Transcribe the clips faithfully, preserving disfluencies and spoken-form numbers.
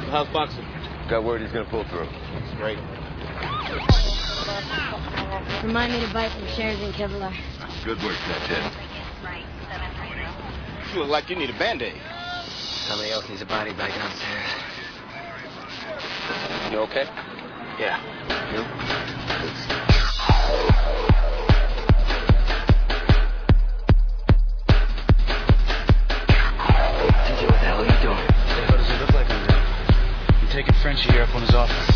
how's boxing? Got word he's gonna pull through. That's great. Remind me to buy some shares in Kevlar. Good work, Ted. You look like you need a Band-Aid. Somebody else needs a body bag downstairs. You okay? Yeah. You? T J, what the hell are you doing? What the hell does it look like I'm doing? I'm taking Frenchie here up on his offer.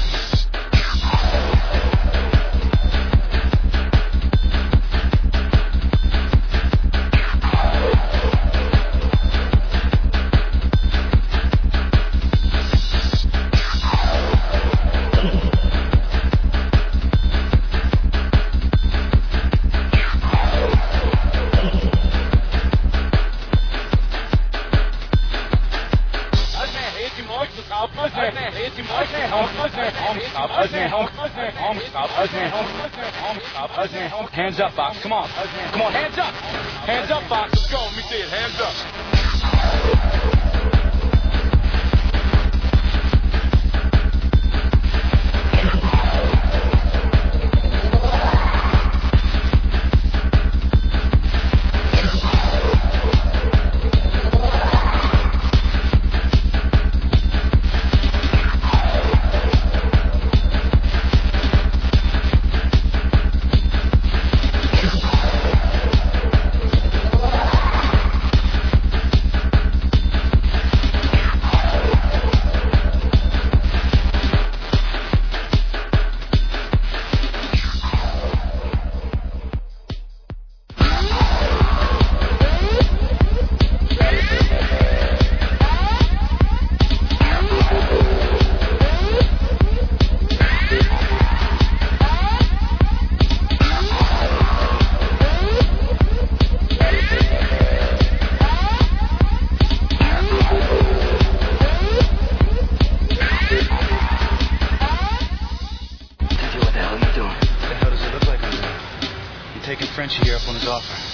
Hands up, Fox. Come on. Come on, hands up. Hands up, Fox. Let's go. Let me see it. Hands up. Taking Frenchie here up on his offer.